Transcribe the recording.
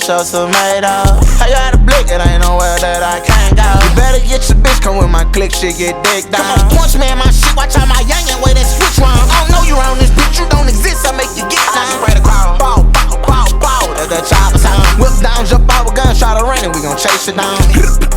show tomato. I got a blick, it ain't nowhere that I can't go. You better get your bitch, come with my click, shit get dick down. Come on, punch me in my shit, watch out my youngin' way that switch wrong. I don't know you around this bitch, you don't exist, I make you get down. Spread the crowd, bow, bow, bow, bow. That's the chopper sound. Whip down, jump out with gun, try to run it, we gon' chase it down.